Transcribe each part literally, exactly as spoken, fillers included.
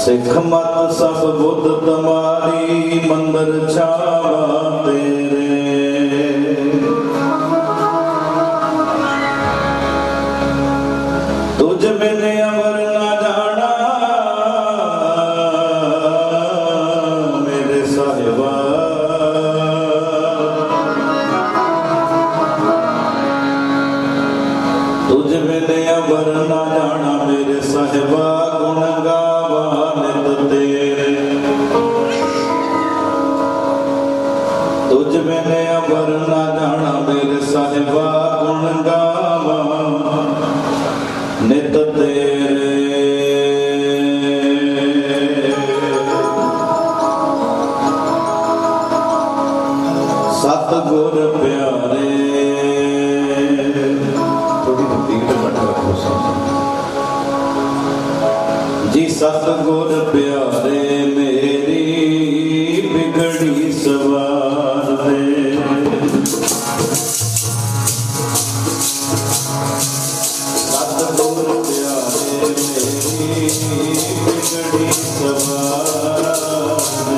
सिख मत सब बुद्ध तुम्हारी मंदिर छावा तेरे। तुझ बिन अवर ना जाना मेरे साहिबा। तुझ बिन अवर ना जाना मेरे साहिबा। गुण गावा नित तेरे। तुझ बिन अवर ना जाना मेरे साहिबा। गुण गावा नित तेरे। सतगुर प्यारे थोड़ी भक्ति की बट रखो जी। सतगुर प्यारे मेरी बिगड़ी सवार दे। सतगुर प्यारे मेरी बिगड़ी सवार दे।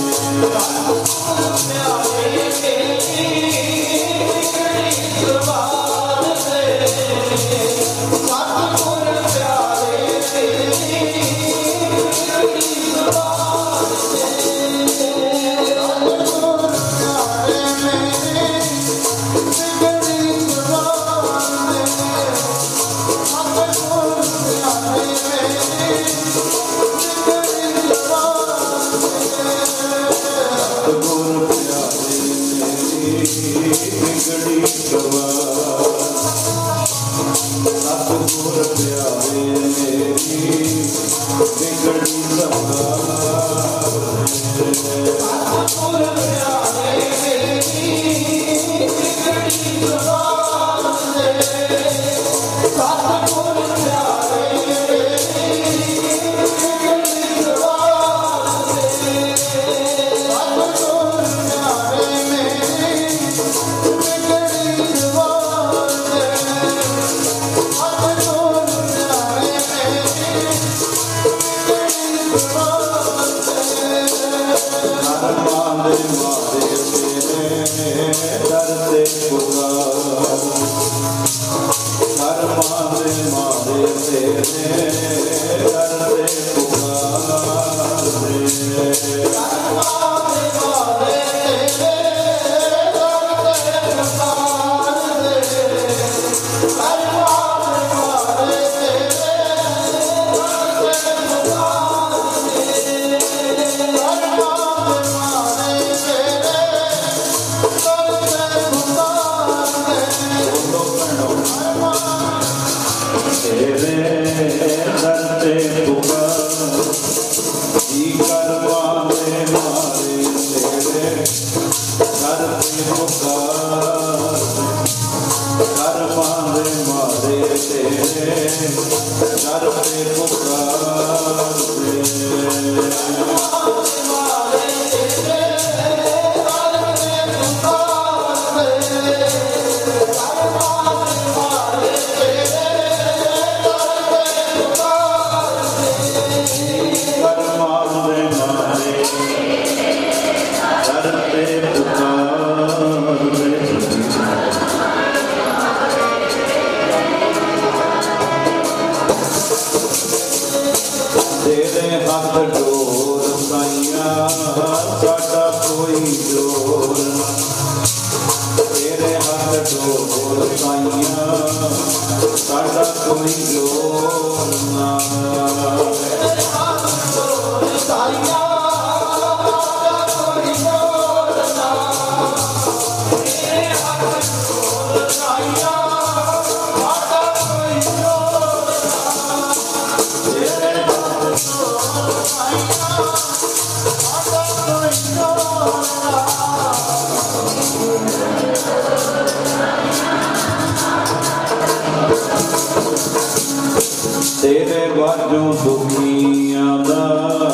तेरे बाजों दुनिया दा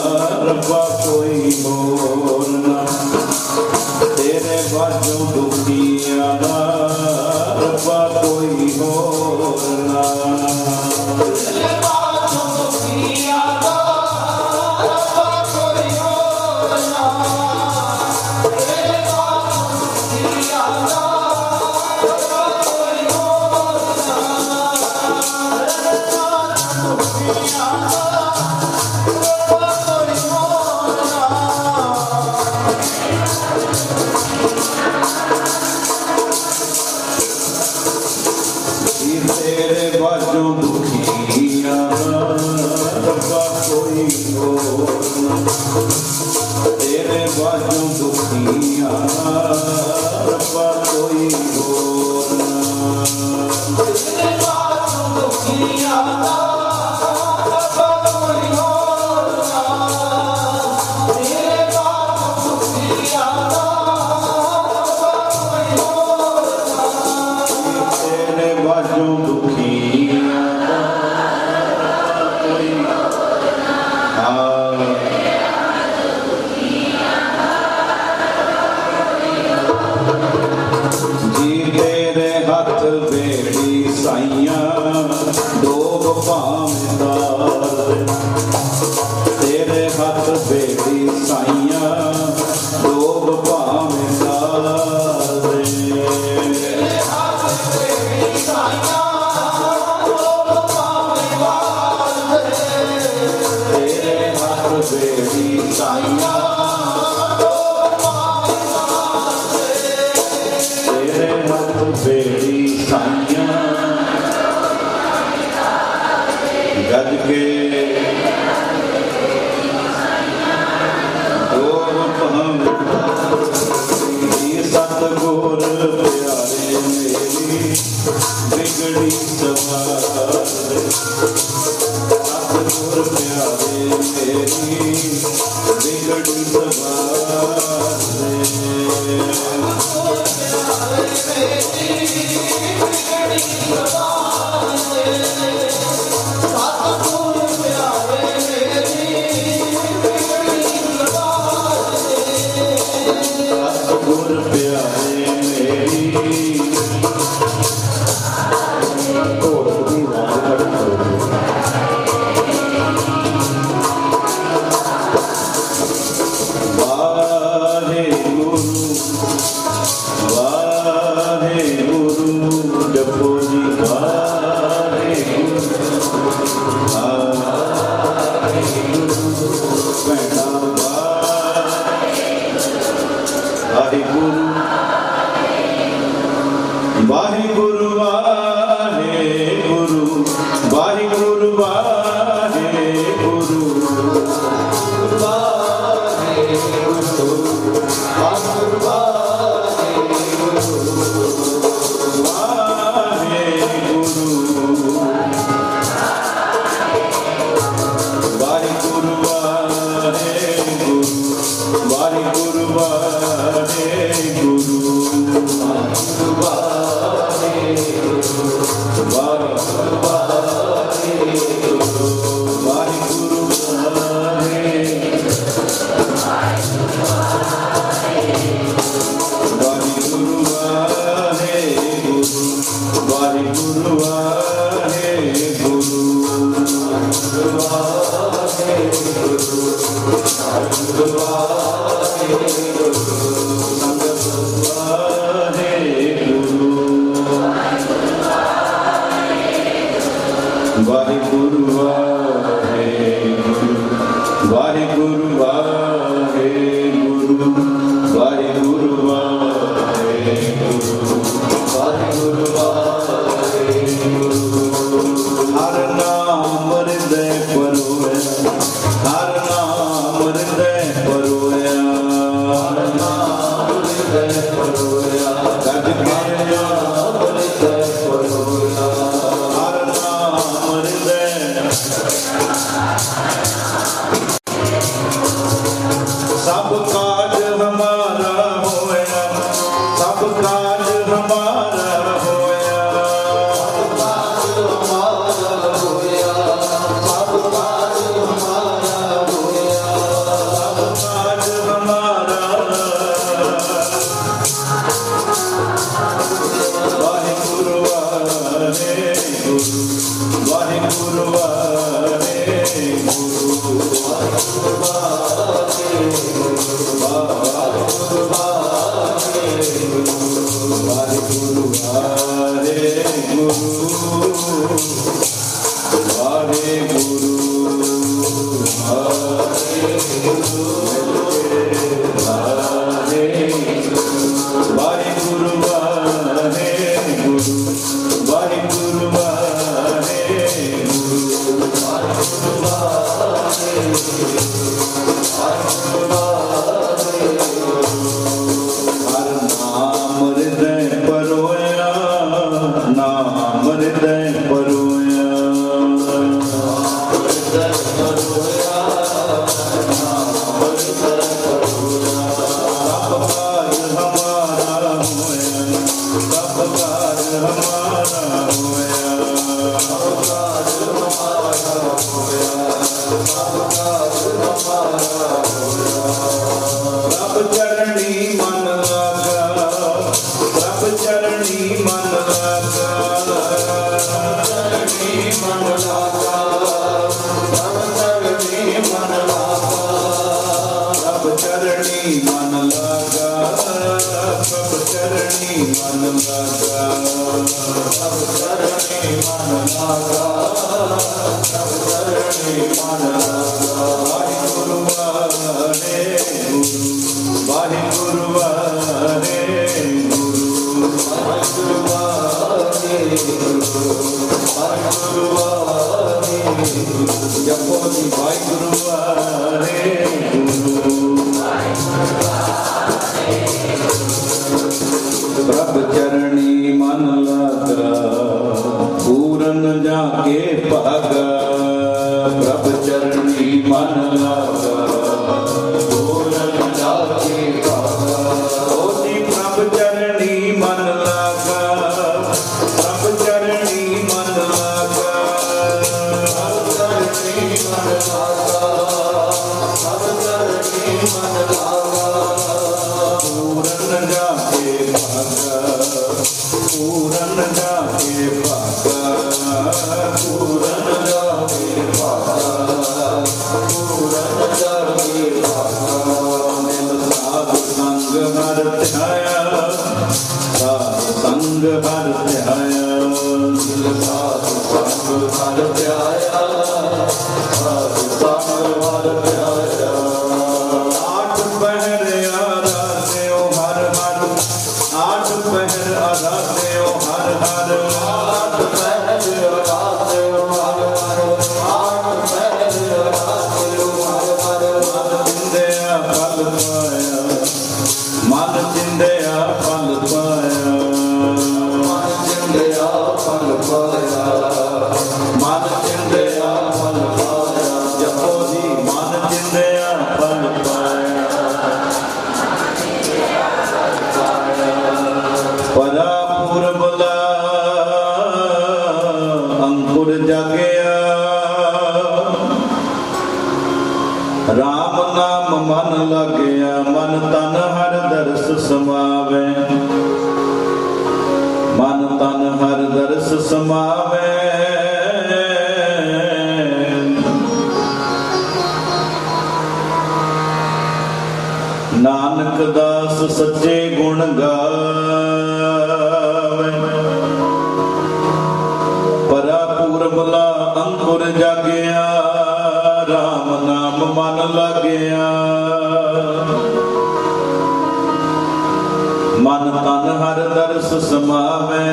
रब्बा कोई होर ना। तेरे बाजों दुनिया दा रब्बा कोई होर ना। तेरे बाजों दुनिया दा बाजू दुखिया रब्बा कोई और तेरे बाजू दुखिया रब्बा कोई और तेरे बाजू दुखिया तेरे हाथ बेड़ी साइया डोब भावें डाले तेरे हाथ बेड़ी साइया डोब भावें डाले तेरे हाथ बेड़ी साइया डोब भावें डाले तेरे हाथ बेड़ी साइया गज के सतगुर प्यारे मेरी बिगड़ी सवार सतगुर प्यारे मेरी बिगड़ी सवार Hare प्रभ चरणी मन लागा, प्रभ चरणी मन लागा, चरणी मन लागा, प्रभ चरणी मन लागा, प्रभ चरणी मन लागा, प्रभ चरणी मन लागा, प्रभ चरणी मन लागा, प्रभ चरणी मन लागा। वाहिगुरु वाहे गुरु, वाहिगुरु वाहे गुरु, वाहिगुरु वाहे गुरु, वाहिगुरु वाहे गुरु, जपो जी वाहिगुरु वाहे गुरु। प्रभ चरणी मन लागा, पूरन जाके भागा, प्रभ चरणी मन लागा, पूरन जाके भागा। ओ जी प्रभ चरणी मन लागा, प्रभ चरणी मन लागा, प्रभ चरणी मन लागा, प्रभ चरणी मन लागा, पूरन जाके भागा, पूरन जाके भागा, पूरन जाके भागा, पूरन जाके भागा। मिल साध संग हर ध्याया, साध संग हर ध्याया, मिल साध संग हर ध्याया, साध संग हर ध्याया। आठ पहर आराध्यो हर हर, आठ पहर आराध्यो हर हर, आठ पहर आराध्यो हर हर, आठ पहर आराध्यो हर हर। मन चिंदया फल पाया, मन चिंदया फल पाया, मन चिंदया फल पाया, मन चिंदया फल पाया, जपो जी मन चिंदया फल पाया। परा पूरबला अंकुर जागया, राम नाम मन लगया, मन तन हर दर्श समावे, मन तन हर दर्श समावे। नानक दास सच्चे गुण गावे, परा पूरबला अंकुर जागया, राम नाम मन लगया, मन तन हर दर्श समावे।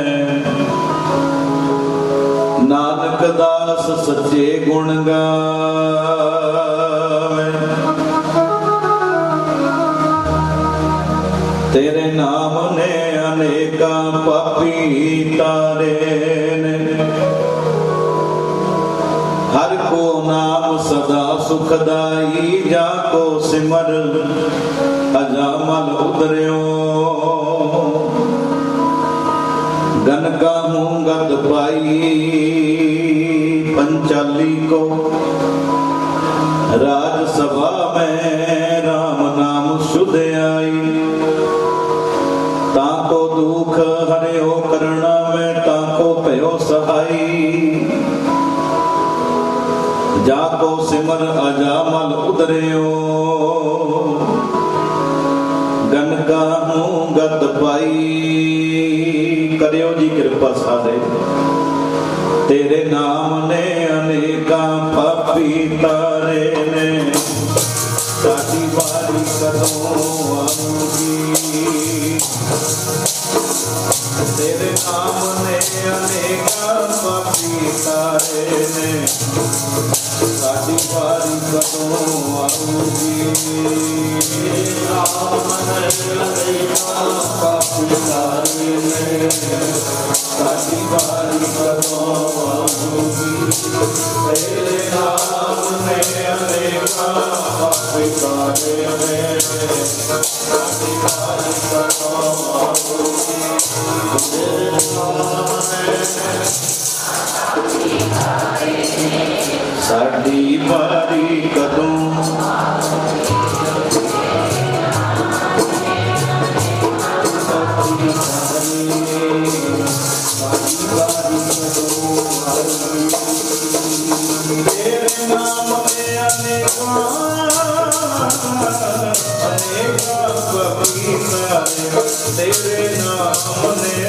नानक दास सच्चे गुण गावे, तेरे नाम ने अनेका पापी तारे ने, हर को नाम सदा सुखदाई, जाको सिमर अजामल उतरियो। गनका हूँ गत पाई पंचाली को, राजसभा में राम नाम शुद्ध आई। ताको दुख हरियो करुणा में, ताको भयो सहाई। जाको सिमर अजामल उतरियो, गनका हूँ गत पाई। करियो जी कृपा साधे, तेरे नाम ने अनेका पापी तारे ने, साडी बारी कदों आऊंगी। तेरे नाम ने अनेका पापी तारे ने, साडी बारी कदों आऊंगी। नाम ने अनेका पापी तारे ने, साडी बारी कदों आऊंगी। तेरे नाम ने अनेका पापी तारे ने, साडी बारी कदों आऊंगी। साडी बारी कदों तेरे नाम में अनेका अनेका पपीता तेरे नाम ने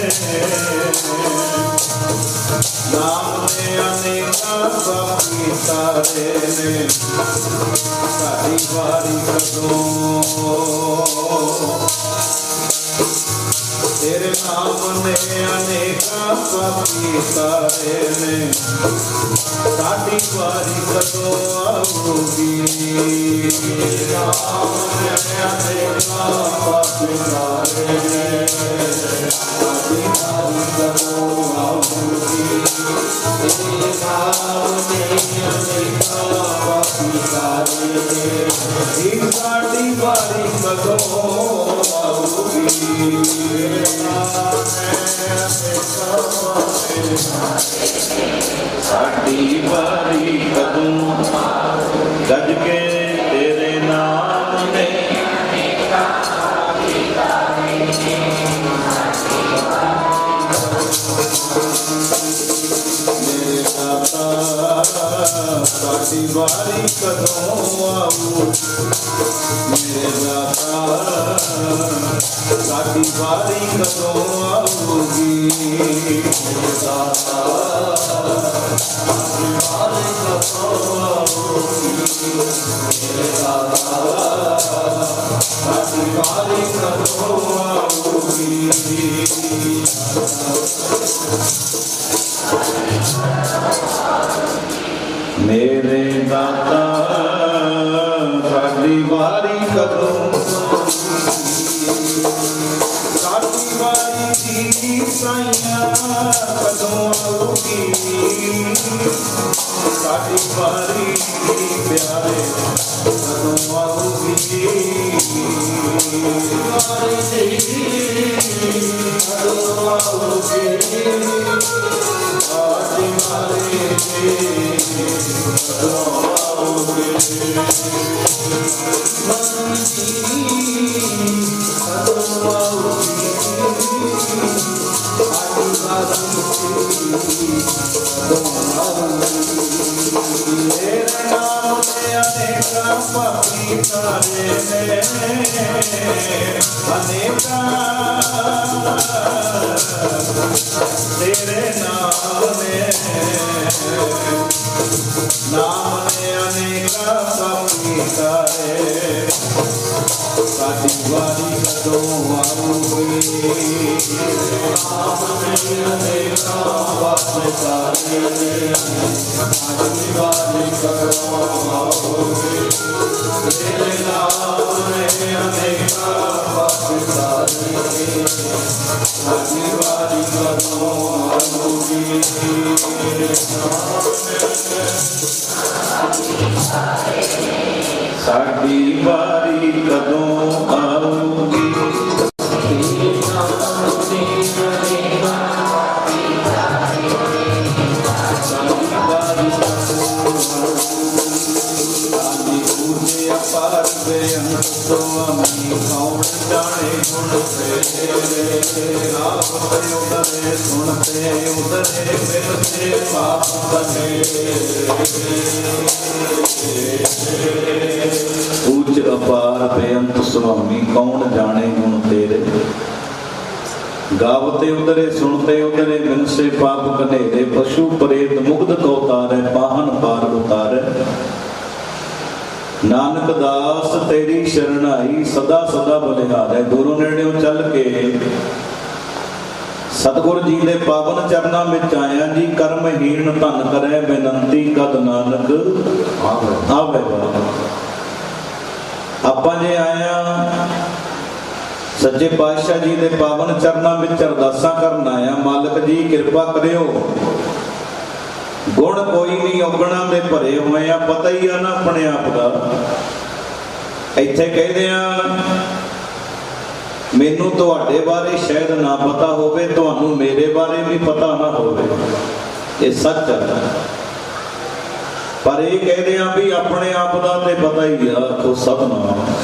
नाम में अनेका पपीता ने सारी बारी कदों तेरे नाम ने अनेका पपीता ने साडी बारी कदों आऊगी नाम ने अनेका पपीता ने साडी बारी कदों आऊगी तेरे नाम ने अनेका पपीता ने साडी बारी कदों आऊगी साडी बारी कदों गज के तेरे नाम ने मेरे दाता साडी बारी कदों आऊ मेरे दाता साडी बारी कदों आऊगी मेरे दाता साडी बारी कदों आऊगी मेरे दाता साडी बारी कदों आऊगी मेरे दाता साडी बारी कदों साडी बारी दी साइयां कदों आऊगी साडी बारी प्यारे कदों आऊगी बारी दी कदों आऊगी साडी बारी कदों आऊगी तेरे नाम में अनेका पपीता ने अनेका तेरे नाम में नाम में अनेका पपीता ने साडी बारी कदों आऊगी नाम में अनेका पपीता ने साडी बारी कदों आऊगी तेरे नाम में अनेका पपीता ने साडी बारी कदों आऊगी साडी बारी कदों आऊगी अपार बेअंत स्वामी कौन जाने गुण तेरे आप उदरे सुनते उदरे बिरते पाप बने ऊंच अपार बेअंत स्वामी कौन जाने गुण तेरे गावते उदरे सुनते उदरे बिन से पाप कनेरे पशु प्रेत मुग्ध को उतारे पाहन पार उतारे नानक दास तेरी शरणाई सदा सदा बलिहारै दूरों नेड़ों चल के सतगुर जी दे पावन चरनां विच आया जी कर्महीन धन करे बेनंती कद नानक आवेगा। आपां जे आया सच्चे पातशाह जी दे पावन चरनां विच अरदासां करन आया मालक जी किरपा करियो गुण कोई नहीं औगणा दे भरे हुए आ पता ही आ ना अपने आप का इत्थे कहदे आ मैनू तुहाडे बारे शायद ना पता होवे तुहानू मेरे बारे भी पता ना होवे ये सच है पर यह कहते हैं भी अपने आप का तो पता ही आ तो सब ना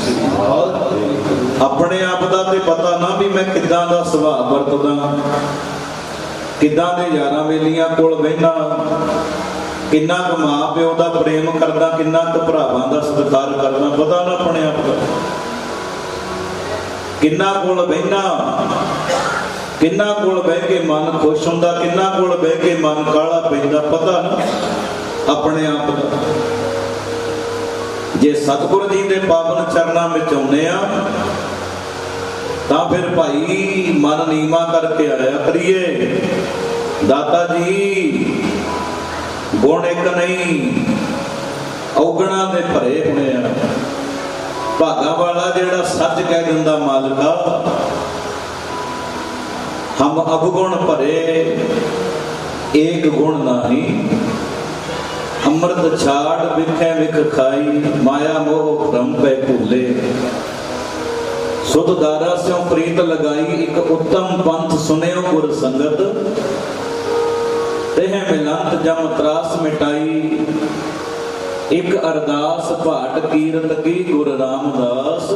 अपने आप का तो पता ना भी मैं किदां दा सुभाव वरतदा किदां दे यारां वेलियां कोल बहिना किन्ना क मां प्यो का प्रेम करदा किन्ना क भरावां दा सत्कार करदा पता ना अपने आप का किन्ना कोल बहिना किन्ना कोल बह के मन खुश हुंदा किन्ना कोल बह के मन काला पैंदा पता ना अपने आप का जे सतगुर जी के पावन चरणों में आने तो फिर भाई मन नीवा करके आया करिए दाता जी गुण एक नहीं औगणा दे भरे होने भागा वाला जेड़ा सच कह दिंदा मालिका हम अवगुण भरे एक गुण नाही अमृत छाड़ विखे विख खाई माया मोह भ्रम पे भूले सुध दारा स्यों प्रीत लगाई एक उत्तम पंथ सुनेओ गुर संगत तेह मिलंत जम त्रास मिटाई एक अरदास भाट कीरत की गुर रामदास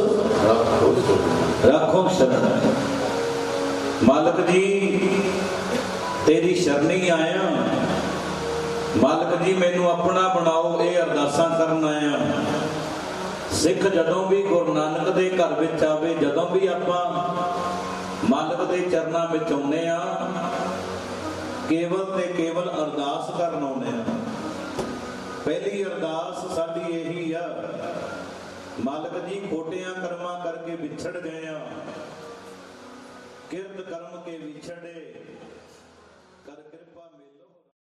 राखो शरण। मालिक जी तेरी शरणी आया मालिक जी मैनू अपना बनाओ ये अरदासा करन आया। सिख जदों भी गुरु नानक दे घर विच आवे जदों भी आपां मालिक दे चरनां विच आउंदे आ केवल ते केवल अरदास करन आउंदे आ। पहली अरदास साडी यही आ मालिक जी खोटियां कर्मां करके विछड़ गए आ किरत कर्म के विछड़े